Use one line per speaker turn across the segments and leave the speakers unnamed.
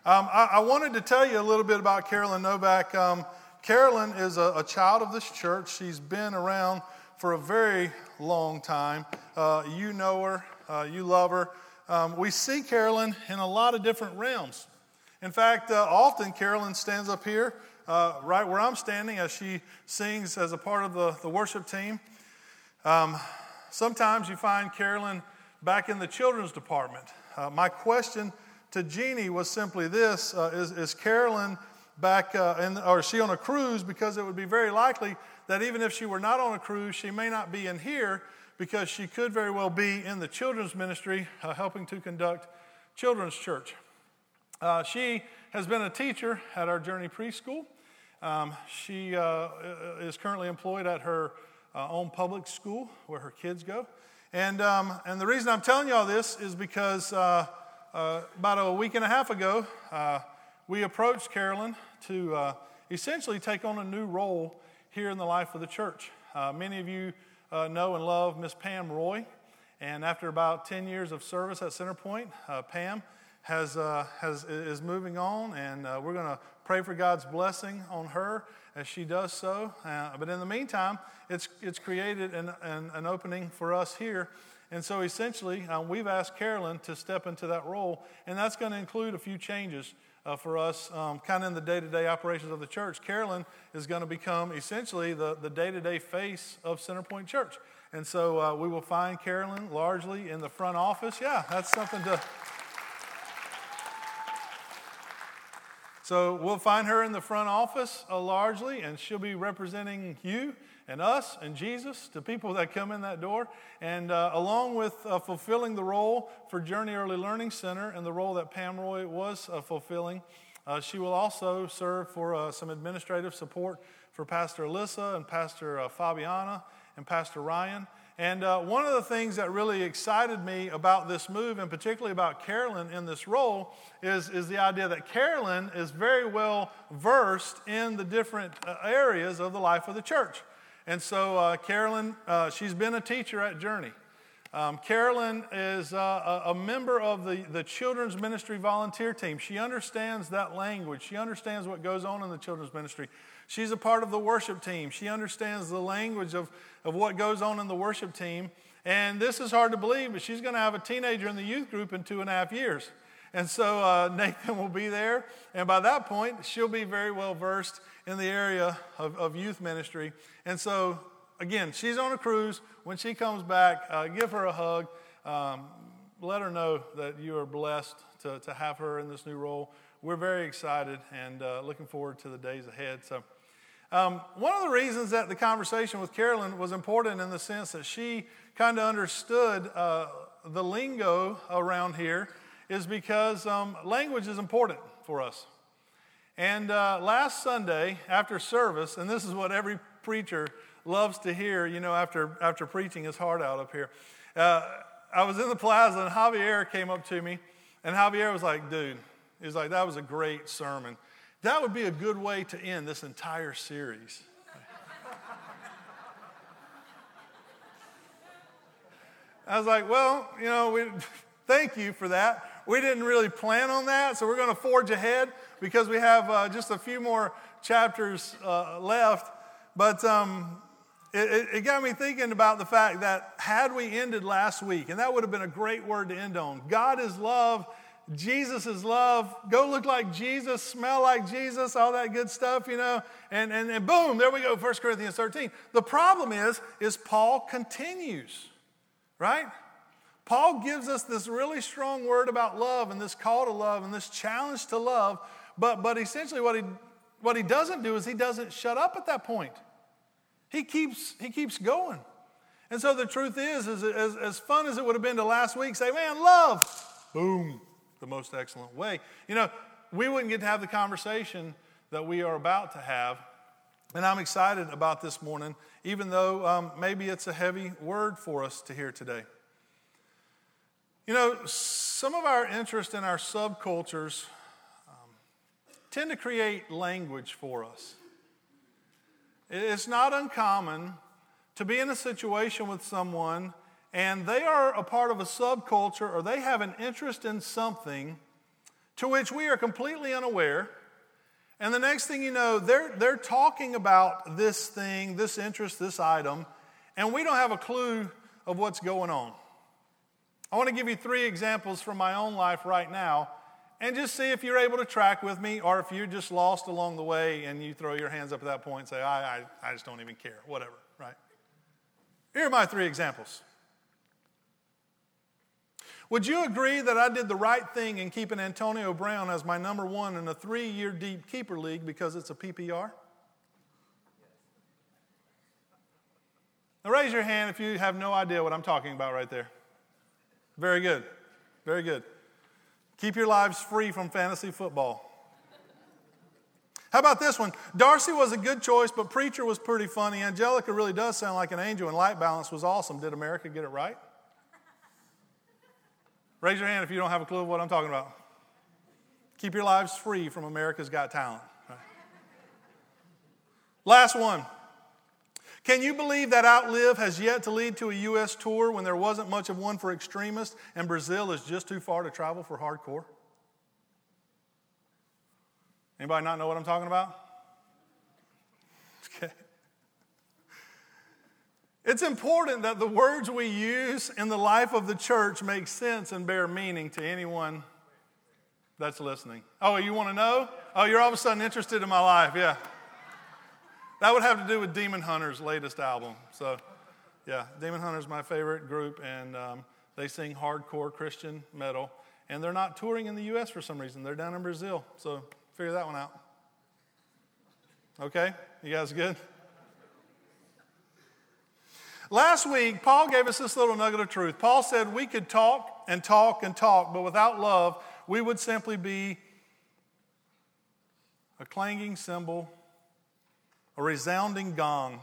I wanted to tell you a little bit about Carolyn Novak. Carolyn is a child of this church. She's been around for a very long time. You know her. You love her. We see Carolyn in a lot of different realms. In fact, often Carolyn stands up here right where I'm standing as she sings as a part of the worship team. Sometimes you find Carolyn back in the children's department. My question to Jeannie was simply this, is Carolyn back, or is she on a cruise? Because it would be very likely that even if she were not on a cruise, she may not be in here because she could very well be in the children's ministry helping to conduct children's church. She has been a teacher at our Journey Preschool. She is currently employed at her own public school where her kids go. And the reason I'm telling you all this is because about a week and a half ago, we approached Carolyn to essentially take on a new role here in the life of the church. Many of you know and love Miss Pam Roy, and after about 10 years of service at Centerpoint, Pam is moving on, and we're going to pray for God's blessing on her as she does so. But in the meantime, it's created an opening for us here. And so essentially, we've asked Carolyn to step into that role, and that's going to include a few changes for us kind of in the day-to-day operations of the church. Carolyn is going to become essentially the day-to-day face of Centerpoint Church. And so we will find Carolyn largely in the front office. Yeah, that's something to... So we'll find her in the front office largely, and she'll be representing you and us and Jesus to people that come in that door. And along with fulfilling the role for Journey Early Learning Center and the role that Pam Roy was fulfilling, she will also serve for some administrative support for Pastor Alyssa and Pastor Fabiana and Pastor Ryan. And one of the things that really excited me about this move, and particularly about Carolyn in this role, is the idea that Carolyn is very well versed in the different areas of the life of the church. And so Carolyn, she's been a teacher at Journey. Carolyn is a member of the children's ministry volunteer team. She understands that language. She understands what goes on in the children's ministry. She's a part of the worship team. She understands the language of what goes on in the worship team. And this is hard to believe, but she's going to have a teenager in the youth group in 2.5 years. And so Nathan will be there. And by that point, she'll be very well versed in the area of youth ministry. And so, again, she's on a cruise. When she comes back, give her a hug. Let her know that you are blessed to have her in this new role. We're very excited and looking forward to the days ahead. So, one of the reasons that the conversation with Carolyn was important in the sense that she kind of understood the lingo around here is because language is important for us. And last Sunday after service, and this is what every preacher loves to hear, you know, after preaching his heart out up here. I was in the plaza and Javier came up to me, and Javier was like, dude, he was like, that was a great sermon. That would be a good way to end this entire series. I was like, well, you know, thank you for that. We didn't really plan on that, so we're going to forge ahead because we have just a few more chapters left. But it got me thinking about the fact that had we ended last week, and that would have been a great word to end on. God is love. Jesus is love. Go look like Jesus, smell like Jesus, all that good stuff, you know. And boom, there we go, 1 Corinthians 13. The problem is Paul continues, right? Paul gives us this really strong word about love and this call to love and this challenge to love. But essentially what he doesn't do is he doesn't shut up at that point. He keeps going. And so the truth is as fun as it would have been to last week, say, man, love, boom, the most excellent way. You know, we wouldn't get to have the conversation that we are about to have. And I'm excited about this morning, even though maybe it's a heavy word for us to hear today. You know, some of our interest in our subcultures tend to create language for us. It's not uncommon to be in a situation with someone and they are a part of a subculture or they have an interest in something to which we are completely unaware. And the next thing you know, they're talking about this thing, this interest, this item, and we don't have a clue of what's going on. I want to give you 3 examples from my own life right now and just see if you're able to track with me or if you're just lost along the way and you throw your hands up at that point and say, I just don't even care, whatever, right? Here are my 3 examples. Would you agree that I did the right thing in keeping Antonio Brown as my number 1 in a 3-year deep keeper league because it's a PPR? Now raise your hand if you have no idea what I'm talking about right there. Very good. Very good. Keep your lives free from fantasy football. How about this one? Darcy was a good choice, but Preacher was pretty funny. Angelica really does sound like an angel, and Light Balance was awesome. Did America get it right? Raise your hand if you don't have a clue of what I'm talking about. Keep your lives free from America's Got Talent. Right. Last one. Can you believe that Outlive has yet to lead to a U.S. tour when there wasn't much of one for extremists and Brazil is just too far to travel for hardcore? Anybody not know what I'm talking about? Okay. It's important that the words we use in the life of the church make sense and bear meaning to anyone that's listening. Oh, you want to know? Oh, you're all of a sudden interested in my life, yeah. That would have to do with Demon Hunter's latest album. So, yeah, Demon Hunter's my favorite group, and they sing hardcore Christian metal. And they're not touring in the U.S. for some reason. They're down in Brazil. So, figure that one out. Okay? You guys good? Last week, Paul gave us this little nugget of truth. Paul said we could talk and talk and talk, but without love, we would simply be a clanging cymbal, a resounding gong.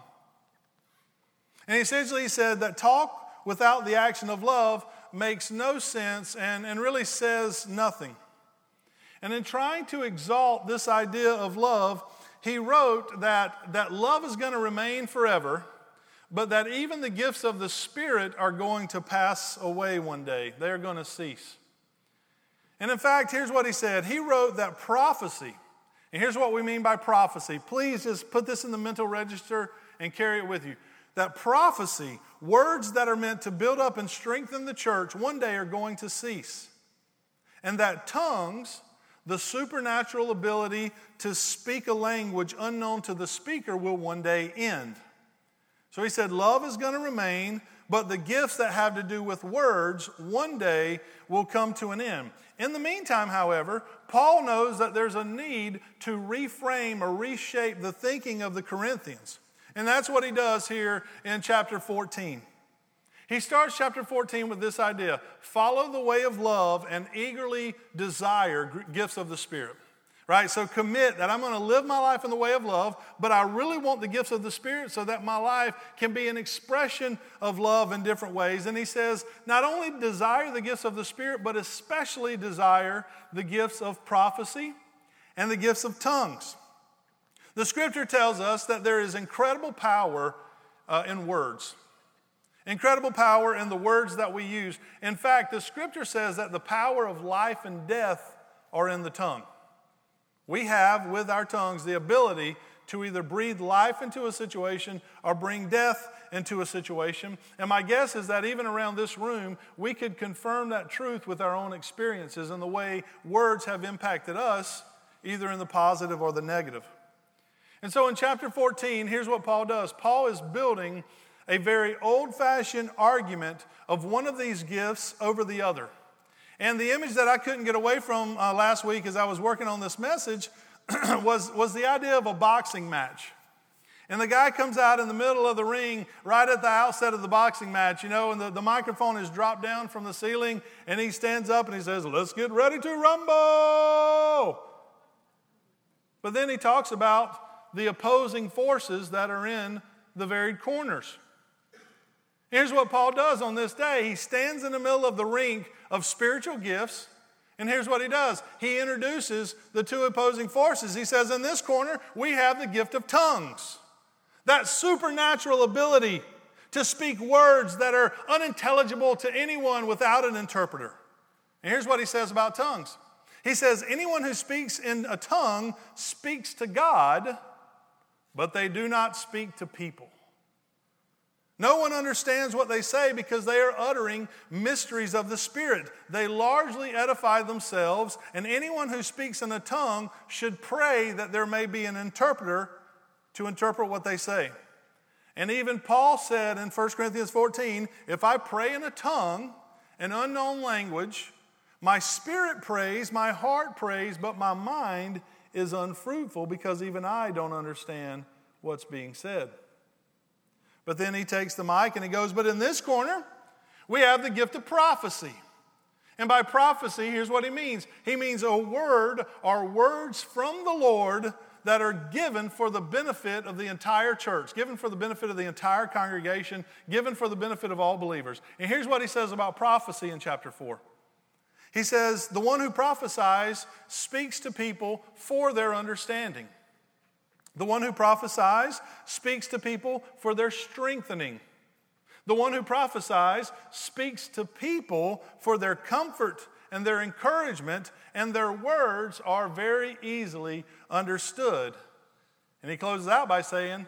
And essentially he said that talk without the action of love makes no sense and really says nothing. And in trying to exalt this idea of love, he wrote that love is going to remain forever, but that even the gifts of the Spirit are going to pass away one day. They are going to cease. And in fact, here's what he said. He wrote that prophecy, and here's what we mean by prophecy. Please just put this in the mental register and carry it with you. That prophecy, words that are meant to build up and strengthen the church, one day are going to cease. And that tongues, the supernatural ability to speak a language unknown to the speaker, will one day end. So he said love is going to remain, but the gifts that have to do with words one day will come to an end. In the meantime, however, Paul knows that there's a need to reframe or reshape the thinking of the Corinthians. And that's what he does here in chapter 14. He starts chapter 14 with this idea: follow the way of love and eagerly desire gifts of the Spirit. Right? So commit that I'm going to live my life in the way of love, but I really want the gifts of the Spirit so that my life can be an expression of love in different ways. And he says, not only desire the gifts of the Spirit, but especially desire the gifts of prophecy and the gifts of tongues. The Scripture tells us that there is incredible power in words. Incredible power in the words that we use. In fact, the Scripture says that the power of life and death are in the tongue. We have, with our tongues, the ability to either breathe life into a situation or bring death into a situation. And my guess is that even around this room, we could confirm that truth with our own experiences and the way words have impacted us, either in the positive or the negative. And so in chapter 14, here's what Paul does. Paul is building a very old-fashioned argument of one of these gifts over the other. And the image that I couldn't get away from last week as I was working on this message was the idea of a boxing match. And the guy comes out in the middle of the ring right at the outset of the boxing match, and the microphone is dropped down from the ceiling, and he stands up and he says, "Let's get ready to rumble." But then he talks about the opposing forces that are in the varied corners. Here's what Paul does on this day. He stands in the middle of the ring of spiritual gifts, and here's what he does. He introduces the two opposing forces. He says, in this corner, we have the gift of tongues. That supernatural ability to speak words that are unintelligible to anyone without an interpreter. And here's what he says about tongues. He says, anyone who speaks in a tongue speaks to God, but they do not speak to people. No one understands what they say because they are uttering mysteries of the Spirit. They largely edify themselves, and anyone who speaks in a tongue should pray that there may be an interpreter to interpret what they say. And even Paul said in 1 Corinthians 14, if I pray in a tongue, an unknown language, my spirit prays, my heart prays, but my mind is unfruitful because even I don't understand what's being said. But then he takes the mic and he goes, but in this corner, we have the gift of prophecy. And by prophecy, here's what he means. He means a word or words from the Lord that are given for the benefit of the entire church, given for the benefit of the entire congregation, given for the benefit of all believers. And here's what he says about prophecy in chapter 4. He says, the one who prophesies speaks to people for their understanding. The one who prophesies speaks to people for their strengthening. The one who prophesies speaks to people for their comfort and their encouragement, and their words are very easily understood. And he closes out by saying,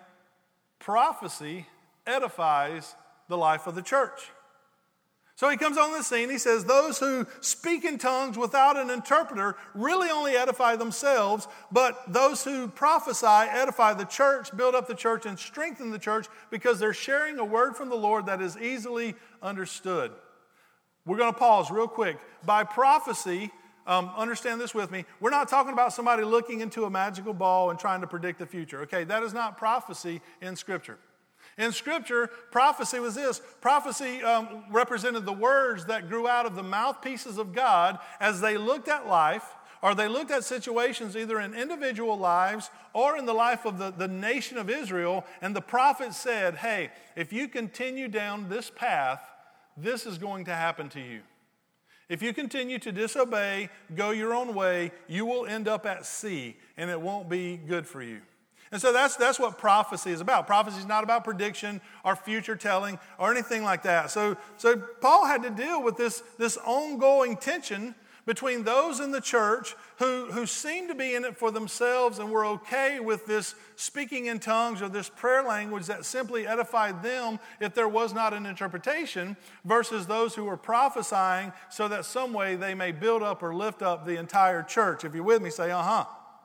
prophecy edifies the life of the church. So he comes on the scene, he says, those who speak in tongues without an interpreter really only edify themselves, but those who prophesy edify the church, build up the church, and strengthen the church because they're sharing a word from the Lord that is easily understood. We're going to pause real quick. By prophecy, understand this with me, we're not talking about somebody looking into a magical ball and trying to predict the future. Okay, that is not prophecy in Scripture. In Scripture, prophecy was this. Prophecy represented the words that grew out of the mouthpieces of God as they looked at life, or they looked at situations either in individual lives or in the life of the nation of Israel, and the prophet said, hey, if you continue down this path, this is going to happen to you. If you continue to disobey, go your own way, you will end up at sea, and it won't be good for you. And so that's what prophecy is about. Prophecy is not about prediction or future telling or anything like that. So Paul had to deal with this ongoing tension between those in the church who seemed to be in it for themselves and were okay with this speaking in tongues or this prayer language that simply edified them if there was not an interpretation, versus those who were prophesying so that some way they may build up or lift up the entire church. If you're with me, say, uh-huh.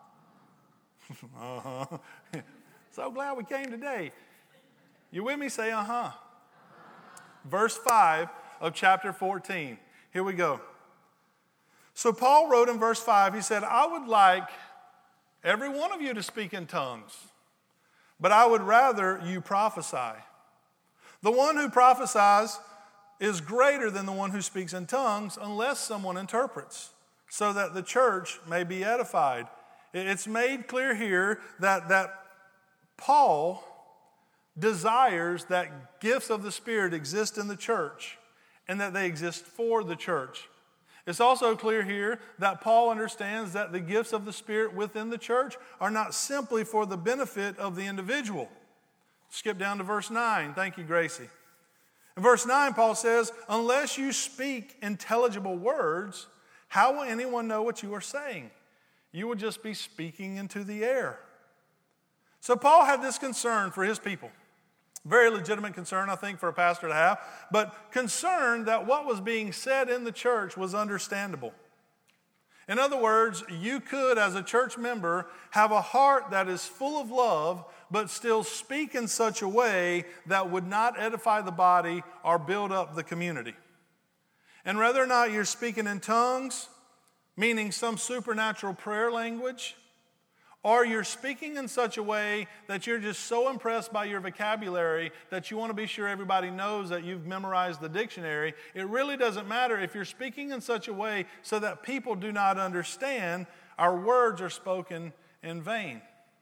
Uh-huh. So glad we came today. You with me? Say uh-huh. Verse 5 of chapter 14. Here we go. So Paul wrote in verse 5, he said, I would like every one of you to speak in tongues, but I would rather you prophesy. The one who prophesies is greater than the one who speaks in tongues unless someone interprets, so that the church may be edified. It's made clear here that Paul desires that gifts of the Spirit exist in the church and that they exist for the church. It's also clear here that Paul understands that the gifts of the Spirit within the church are not simply for the benefit of the individual. Skip down to verse 9. Thank you, Gracie. In verse 9, Paul says, unless you speak intelligible words, how will anyone know what you are saying? You will just be speaking into the air. So Paul had this concern for his people. Very legitimate concern, I think, for a pastor to have, but concern that what was being said in the church was understandable. In other words, you could, as a church member, have a heart that is full of love, but still speak in such a way that would not edify the body or build up the community. And whether or not you're speaking in tongues, meaning some supernatural prayer language, or you're speaking in such a way that you're just so impressed by your vocabulary that you want to be sure everybody knows that you've memorized the dictionary, it really doesn't matter if you're speaking in such a way so that people do not understand. Our words are spoken in vain.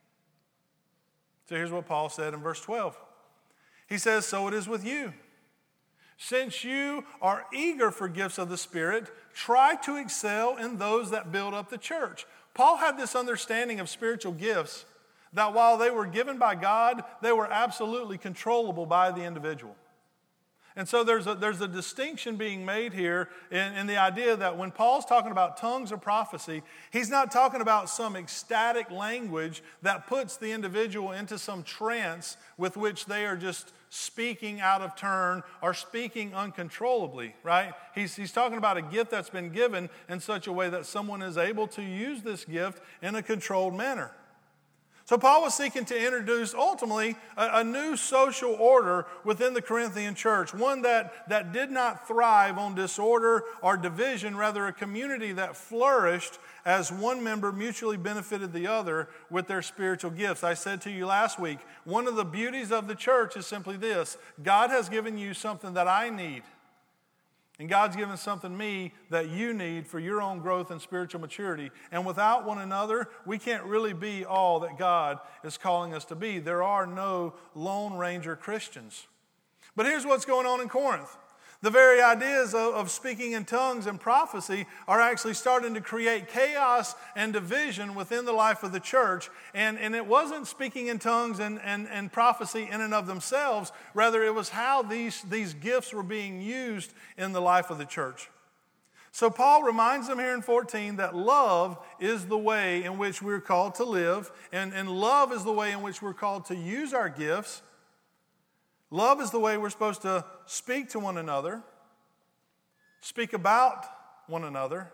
So here's what Paul said in verse 12. He says, so it is with you. Since you are eager for gifts of the Spirit, try to excel in those that build up the church. Paul had this understanding of spiritual gifts that while they were given by God, they were absolutely controllable by the individual. And so there's a distinction being made here in the idea that when Paul's talking about tongues or prophecy, he's not talking about some ecstatic language that puts the individual into some trance with which they are just speaking out of turn or speaking uncontrollably, right? He's talking about a gift that's been given in such a way that someone is able to use this gift in a controlled manner. So Paul was seeking to introduce ultimately a new social order within the Corinthian church, one that did not thrive on disorder or division, rather a community that flourished as one member mutually benefited the other with their spiritual gifts. I said to you last week, one of the beauties of the church is simply this: God has given you something that I need. And God's given something me that you need for your own growth and spiritual maturity. And without one another, we can't really be all that God is calling us to be. There are no Lone Ranger Christians. But here's what's going on in Corinth. The very ideas of speaking in tongues and prophecy are actually starting to create chaos and division within the life of the church. And it wasn't speaking in tongues and prophecy in and of themselves. Rather, it was how these gifts were being used in the life of the church. So Paul reminds them here in 14 that love is the way in which we're called to live. And love is the way in which we're called to use our gifts. Love is the way we're supposed to speak to one another, speak about one another,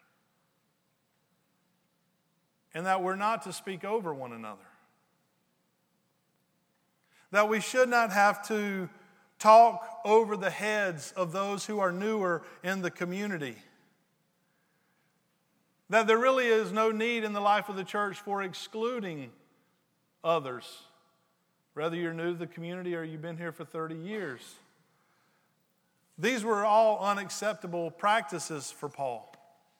and that we're not to speak over one another. That we should not have to talk over the heads of those who are newer in the community. That there really is no need in the life of the church for excluding others. Whether you're new to the community or you've been here for 30 years. These were all unacceptable practices for Paul.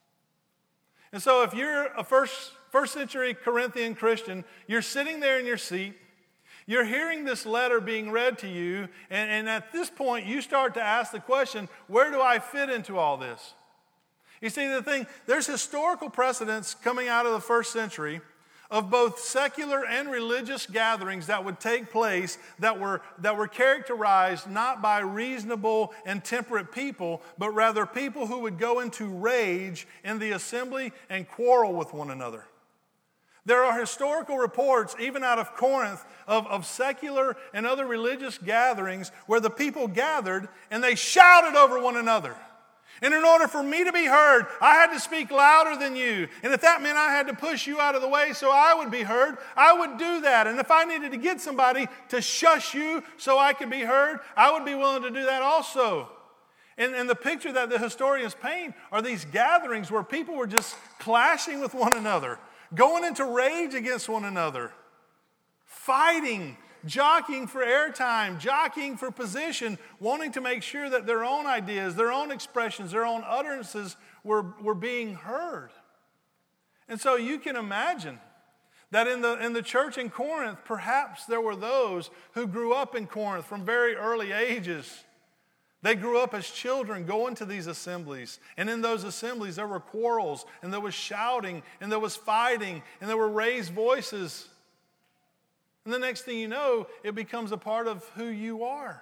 And so if you're a first century Corinthian Christian, you're sitting there in your seat, you're hearing this letter being read to you, and at this point you start to ask the question, where do I fit into all this? You see, there's historical precedents coming out of the first century of both secular and religious gatherings that would take place that were characterized not by reasonable and temperate people, but rather people who would go into rage in the assembly and quarrel with one another. There are historical reports, even out of Corinth, of secular and other religious gatherings where the people gathered and they shouted over one another. And in order for me to be heard, I had to speak louder than you. And if that meant I had to push you out of the way so I would be heard, I would do that. And if I needed to get somebody to shush you so I could be heard, I would be willing to do that also. And the picture that the historians paint are these gatherings where people were just clashing with one another, going into rage against one another, fighting, jockeying for airtime, jockeying for position, wanting to make sure that their own ideas, their own expressions, their own utterances were being heard. And so you can imagine that in the church in Corinth, perhaps there were those who grew up in Corinth from very early ages. They grew up as children going to these assemblies. And in those assemblies, there were quarrels, and there was shouting, and there was fighting, and there were raised voices. And the next thing you know, it becomes a part of who you are.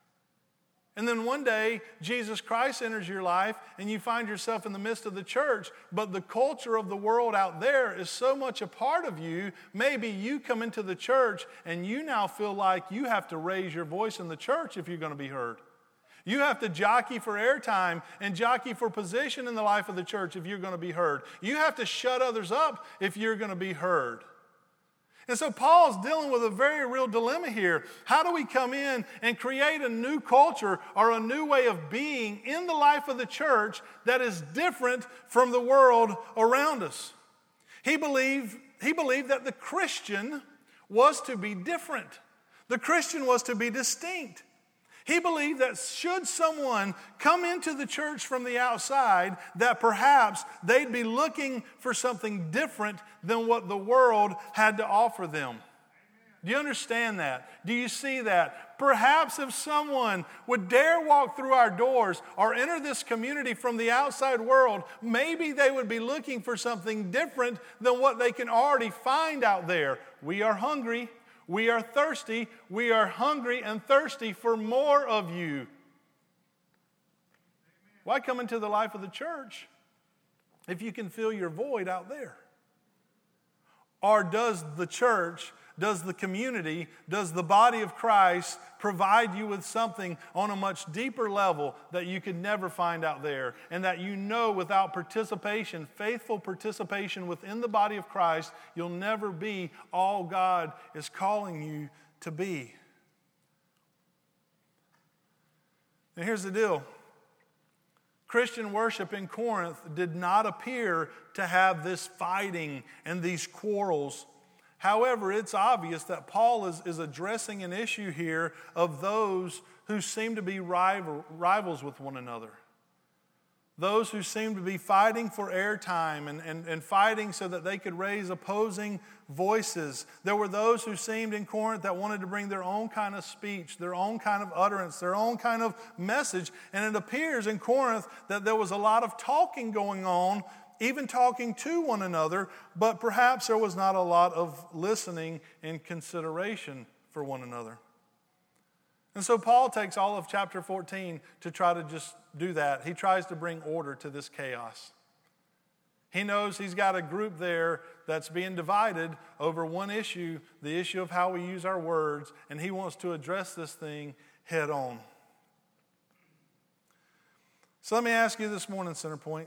And then one day, Jesus Christ enters your life, and you find yourself in the midst of the church, but the culture of the world out there is so much a part of you, maybe you come into the church, and you now feel like you have to raise your voice in the church if you're going to be heard. You have to jockey for airtime and jockey for position in the life of the church if you're going to be heard. You have to shut others up if you're going to be heard. And so Paul's dealing with a very real dilemma here. How do we come in and create a new culture or a new way of being in the life of the church that is different from the world around us? He believed that the Christian was to be different. The Christian was to be distinct. He believed that should someone come into the church from the outside, that perhaps they'd be looking for something different than what the world had to offer them. Do you understand that? Do you see that? Perhaps if someone would dare walk through our doors or enter this community from the outside world, maybe they would be looking for something different than what they can already find out there. We are hungry. We are thirsty. We are hungry and thirsty for more of you. Why come into the life of the church if you can fill your void out there? Or does the church, does the community, does the body of Christ provide you with something on a much deeper level that you could never find out there, and that you know without participation, faithful participation within the body of Christ, you'll never be all God is calling you to be? And here's the deal. Christian worship in Corinth did not appear to have this fighting and these quarrels. However, it's obvious that Paul is addressing an issue here of those who seem to be rivals with one another. Those who seem to be fighting for airtime and fighting so that they could raise opposing voices. There were those who seemed in Corinth that wanted to bring their own kind of speech, their own kind of utterance, their own kind of message. And it appears in Corinth that there was a lot of talking going on, even talking to one another, but perhaps there was not a lot of listening and consideration for one another. And so Paul takes all of chapter 14 to try to just do that. He tries to bring order to this chaos. He knows he's got a group there that's being divided over one issue, the issue of how we use our words, and he wants to address this thing head on. So let me ask you this morning, Centerpoint.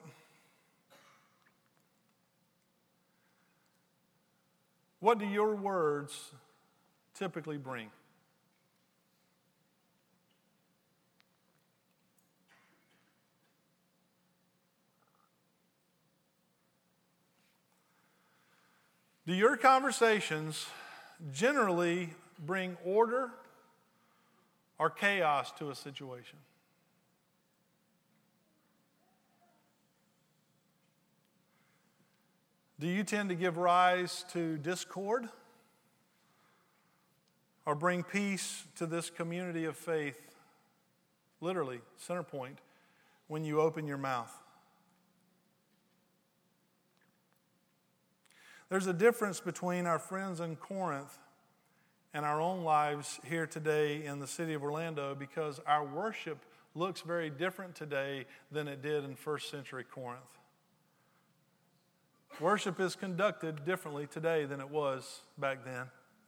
What do your words typically bring? Do your conversations generally bring order or chaos to a situation? Do you tend to give rise to discord or bring peace to this community of faith, literally, Centerpoint, when you open your mouth? There's a difference between our friends in Corinth and our own lives here today in the city of Orlando, because our worship looks very different today than it did in first century Corinth. Worship is conducted differently today than it was back then.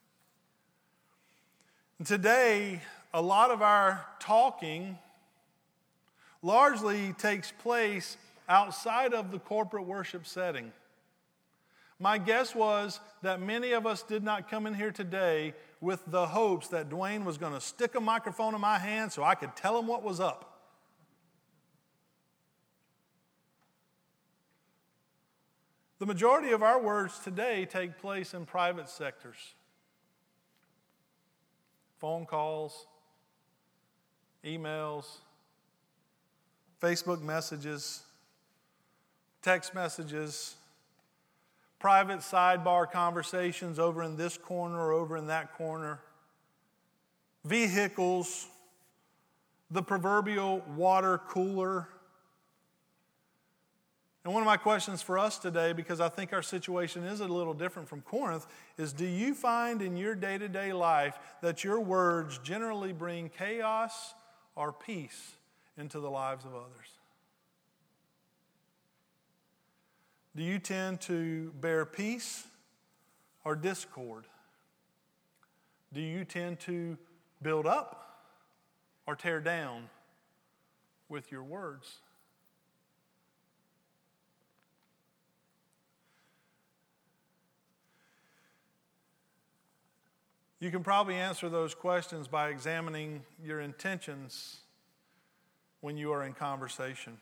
And today, a lot of our talking largely takes place outside of the corporate worship setting. My guess was that many of us did not come in here today with the hopes that Dwayne was going to stick a microphone in my hand so I could tell him what was up. The majority of our words today take place in private sectors. Phone calls, emails, Facebook messages, text messages, private sidebar conversations over in this corner or over in that corner, vehicles, the proverbial water cooler. And one of my questions for us today, because I think our situation is a little different from Corinth, is do you find in your day-to-day life that your words generally bring chaos or peace into the lives of others? Do you tend to bear peace or discord? Do you tend to build up or tear down with your words? You can probably answer those questions by examining your intentions when you are in conversation.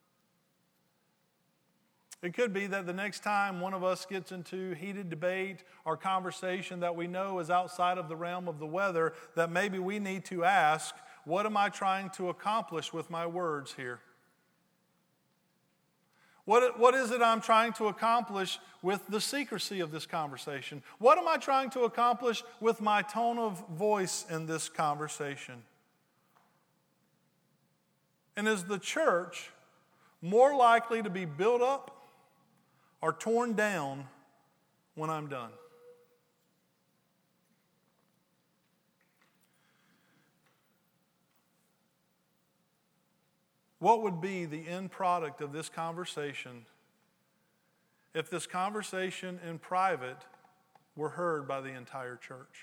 It could be that the next time one of us gets into heated debate or conversation that we know is outside of the realm of the weather, that maybe we need to ask, what am I trying to accomplish with my words here? What is it I'm trying to accomplish with the secrecy of this conversation? What am I trying to accomplish with my tone of voice in this conversation? And is the church more likely to be built up or torn down when I'm done? What would be the end product of this conversation if this conversation in private were heard by the entire church?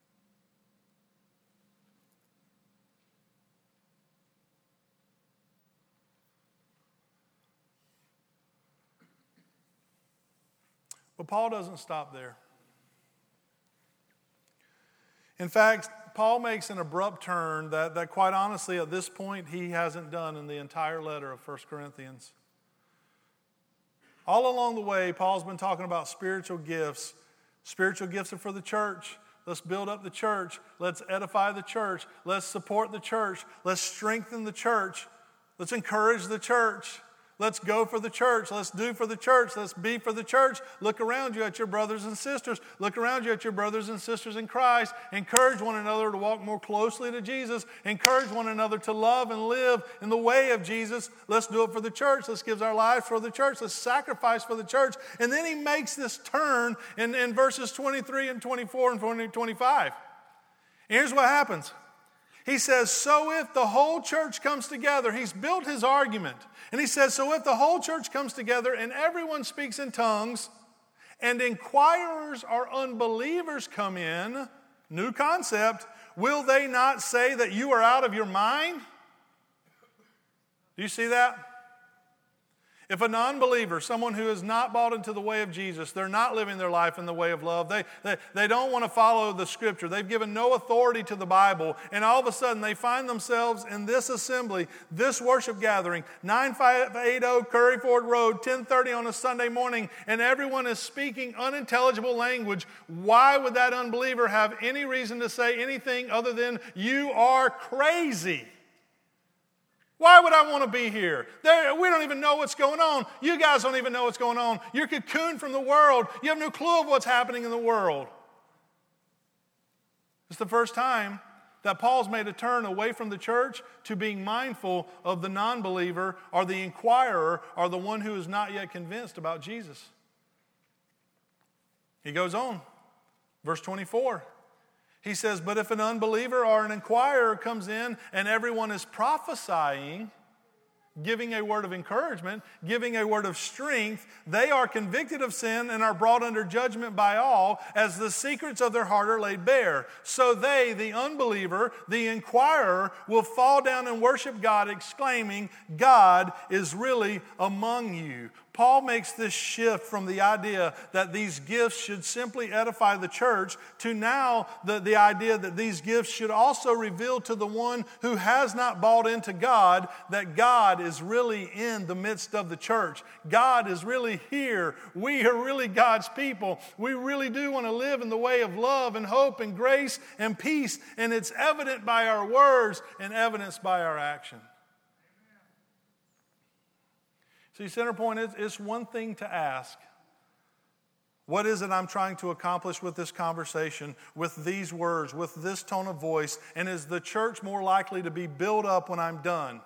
But Paul doesn't stop there. In fact, Paul makes an abrupt turn that quite honestly at this point he hasn't done in the entire letter of 1 Corinthians. All along the way, Paul's been talking about spiritual gifts. Spiritual gifts are for the church. Let's build up the church. Let's edify the church. Let's support the church. Let's strengthen the church. Let's encourage the church. Let's go for the church. Let's do for the church. Let's be for the church. Look around you at your brothers and sisters. Look around you at your brothers and sisters in Christ. Encourage one another to walk more closely to Jesus. Encourage one another to love and live in the way of Jesus. Let's do it for the church. Let's give our lives for the church. Let's sacrifice for the church. And then he makes this turn in verses 23 and 24 and 25. And here's what happens. He says, so if the whole church comes together, he's built his argument. And he says, so if the whole church comes together and everyone speaks in tongues and inquirers or unbelievers come in, new concept, will they not say that you are out of your mind? Do you see that? If a non-believer, someone who has not bought into the way of Jesus, they're not living their life in the way of love, they don't want to follow the Scripture, they've given no authority to the Bible, and all of a sudden they find themselves in this assembly, this worship gathering, 9580 Curry Ford Road, 10:30 on a Sunday morning, and everyone is speaking unintelligible language, why would that unbeliever have any reason to say anything other than, you are crazy? Why would I want to be here? We don't even know what's going on. You guys don't even know what's going on. You're cocooned from the world. You have no clue of what's happening in the world. It's the first time that Paul's made a turn away from the church to being mindful of the non-believer or the inquirer or the one who is not yet convinced about Jesus. He goes on, verse 24. He says, but if an unbeliever or an inquirer comes in and everyone is prophesying, giving a word of encouragement, giving a word of strength, they are convicted of sin and are brought under judgment by all as the secrets of their heart are laid bare. So they, the unbeliever, the inquirer, will fall down and worship God, exclaiming, God is really among you. Paul makes this shift from the idea that these gifts should simply edify the church to now the idea that these gifts should also reveal to the one who has not bought into God that God is really in the midst of the church. God is really here. We are really God's people. We really do want to live in the way of love and hope and grace and peace, and it's evident by our words and evidenced by our action. See, center point is, it's one thing to ask, what is it I'm trying to accomplish with this conversation, with these words, with this tone of voice, and is the church more likely to be built up when I'm done?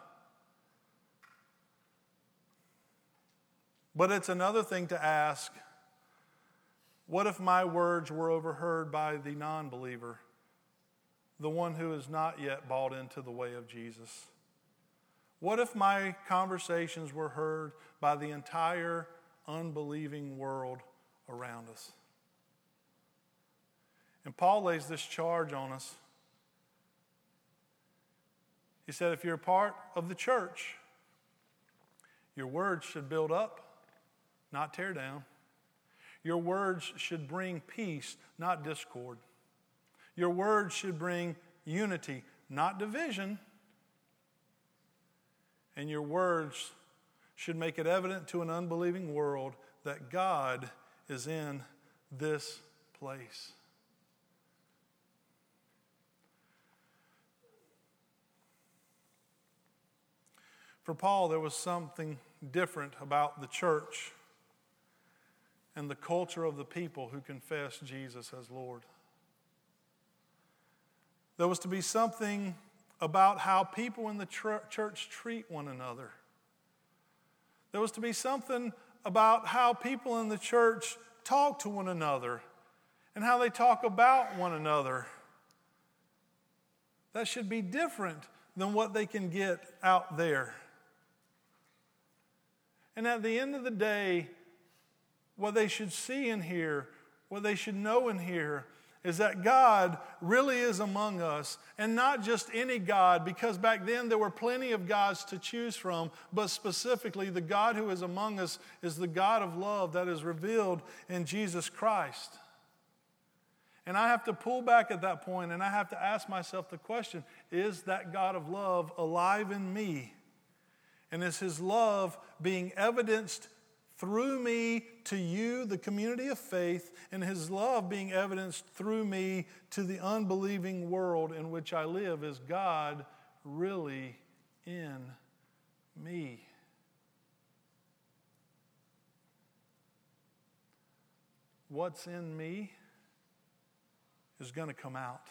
But it's another thing to ask, what if my words were overheard by the non-believer, the one who has not yet bought into the way of Jesus? What if my conversations were heard by the entire unbelieving world around us? And Paul lays this charge on us. He said, if you're a part of the church, your words should build up, not tear down. Your words should bring peace, not discord. Your words should bring unity, not division. And your words should make it evident to an unbelieving world that God is in this place. For Paul, there was something different about the church and the culture of the people who confess Jesus as Lord. There was to be something about how people in the church treat one another. There was to be something about how people in the church talk to one another and how they talk about one another. That should be different than what they can get out there. And at the end of the day, what they should see and hear, what they should know and hear, is that God really is among us, and not just any God, because back then there were plenty of gods to choose from, but specifically the God who is among us is the God of love that is revealed in Jesus Christ. And I have to pull back at that point, and I have to ask myself the question, is that God of love alive in me? And is His love being evidenced through me to you, the community of faith, and His love being evidenced through me to the unbelieving world in which I live? Is God really in me? What's in me is going to come out.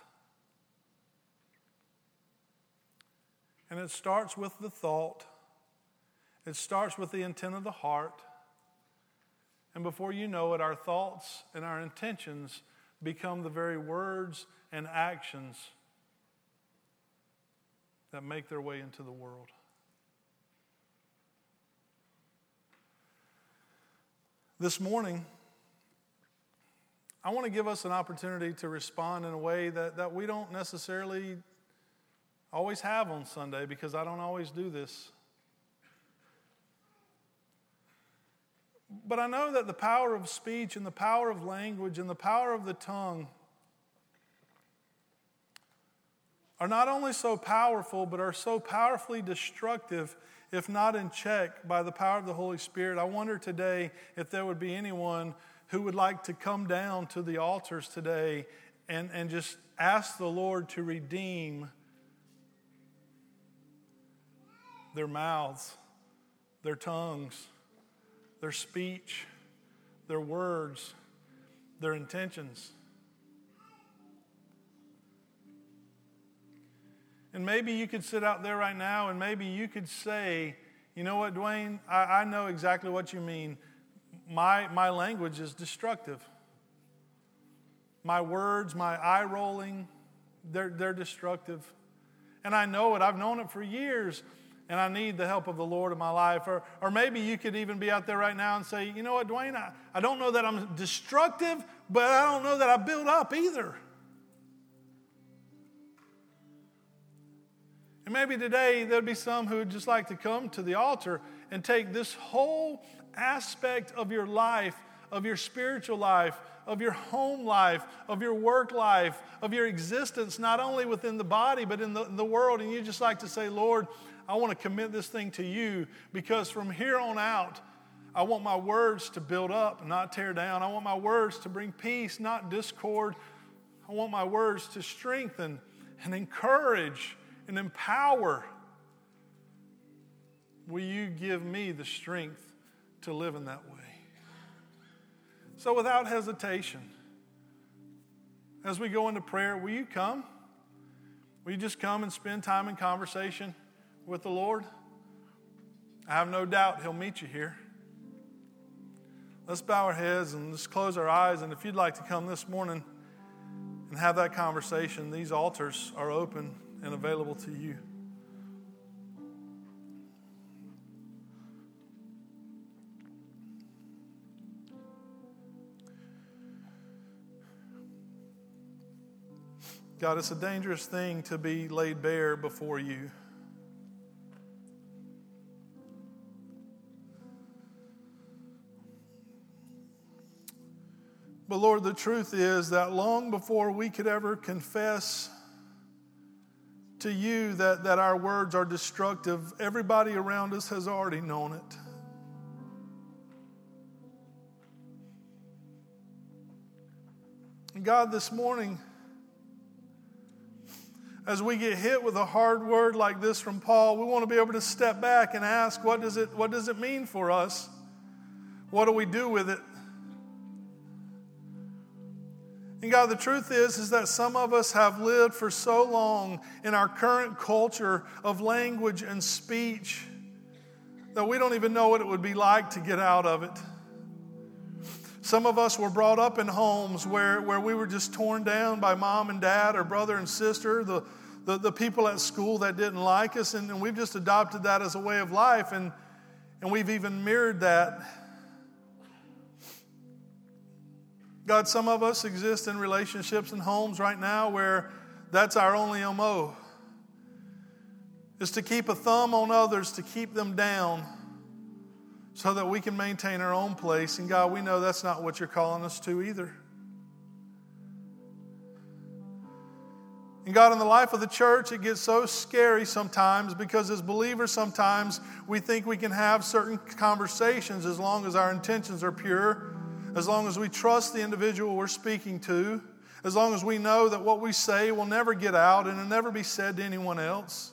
And it starts with the thought. It starts with the intent of the heart. And before you know it, our thoughts and our intentions become the very words and actions that make their way into the world. This morning, I want to give us an opportunity to respond in a way that we don't necessarily always have on Sunday, because I don't always do this. But I know that the power of speech and the power of language and the power of the tongue are not only so powerful, but are so powerfully destructive if not in check by the power of the Holy Spirit. I wonder today if there would be anyone who would like to come down to the altars today and just ask the Lord to redeem their mouths, their tongues, their speech, their words, their intentions. And maybe you could sit out there right now and maybe you could say, you know what, Dwayne, I know exactly what you mean. My language is destructive. My words, my eye rolling, they're destructive. And I know it. I've known it for years. And I need the help of the Lord in my life. Or maybe you could even be out there right now and say, you know what, Dwayne, I don't know that I'm destructive, but I don't know that I build up either. And maybe today there'd be some who would just like to come to the altar and take this whole aspect of your life, of your spiritual life, of your home life, of your work life, of your existence, not only within the body, but in the world. And you just like to say, Lord, I want to commit this thing to you, because from here on out, I want my words to build up, not tear down. I want my words to bring peace, not discord. I want my words to strengthen and encourage and empower. Will you give me the strength to live in that way? So without hesitation, as we go into prayer, will you come? Will you just come and spend time in conversation with the Lord? I have no doubt He'll meet you here. Let's bow our heads and let's close our eyes. And if you'd like to come this morning and have that conversation, these altars are open and available to you. God, it's a dangerous thing to be laid bare before you. But Lord, the truth is that long before we could ever confess to you that our words are destructive, everybody around us has already known it. And God, this morning, as we get hit with a hard word like this from Paul, we want to be able to step back and ask, what does it mean for us? What do we do with it? And God, the truth is that some of us have lived for so long in our current culture of language and speech that we don't even know what it would be like to get out of it. Some of us were brought up in homes where we were just torn down by mom and dad or brother and sister, the people at school that didn't like us, and we've just adopted that as a way of life. And And we've even mirrored that. God, some of us exist in relationships and homes right now where that's our only MO, is to keep a thumb on others, to keep them down so that we can maintain our own place. And God, we know that's not what you're calling us to either. And God, in the life of the church, it gets so scary sometimes because as believers, sometimes we think we can have certain conversations as long as our intentions are pure, as long as we trust the individual we're speaking to, as long as we know that what we say will never get out and it'll never be said to anyone else.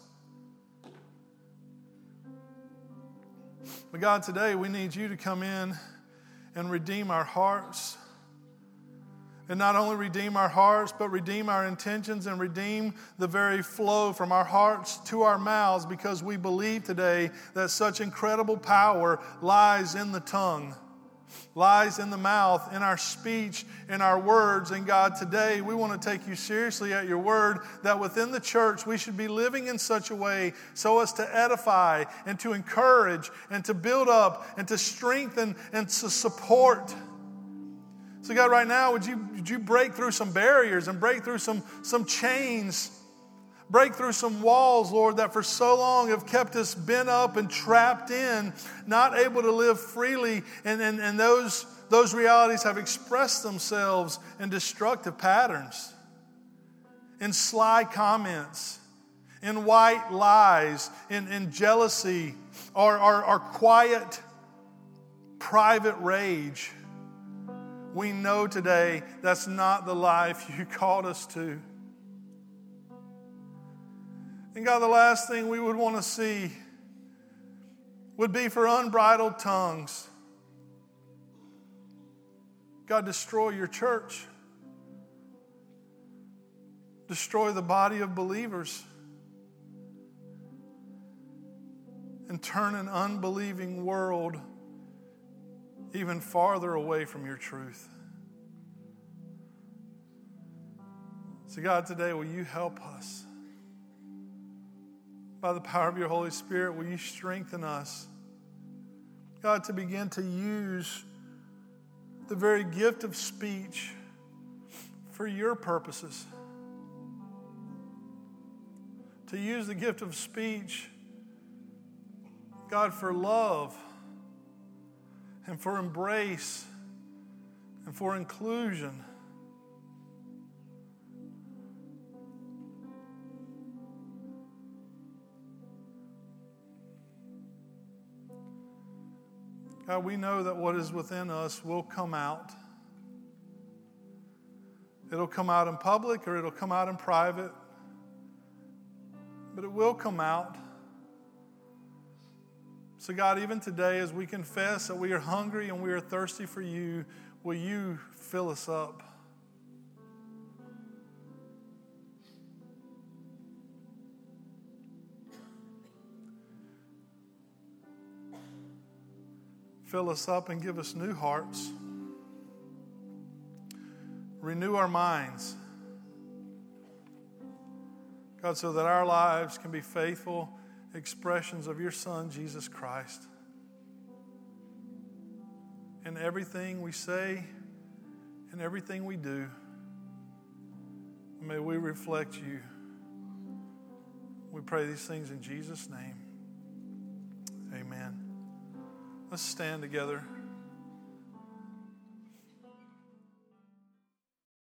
But God, today we need you to come in and redeem our hearts. And not only redeem our hearts, but redeem our intentions and redeem the very flow from our hearts to our mouths, because we believe today that such incredible power lies in the tongue, lies in the mouth, in our speech, in our words. And God, today we want to take you seriously at your word that within the church we should be living in such a way so as to edify and to encourage and to build up and to strengthen and to support. So God, right now, would you break through some barriers and break through some chains, break through some walls, Lord, that for so long have kept us bent up and trapped in, not able to live freely, and those realities have expressed themselves in destructive patterns, in sly comments, in white lies, in jealousy, or quiet, private rage. We know today that's not the life you called us to. And God, the last thing we would want to see would be for unbridled tongues. God, destroy your church. Destroy the body of believers. And turn an unbelieving world even farther away from your truth. So God, today will you help us? By the power of your Holy Spirit, will you strengthen us? God, to begin to use the very gift of speech for your purposes. To use the gift of speech, God, for love and for embrace and for inclusion. God, we know that what is within us will come out. It'll come out in public or it'll come out in private, but it will come out. So God, even today as we confess that we are hungry and we are thirsty for you, will you fill us up? Fill us up and give us new hearts. Renew our minds. God, so that our lives can be faithful expressions of your Son, Jesus Christ. In everything we say and everything we do, may we reflect you. We pray these things in Jesus' name. Amen. Let's stand together.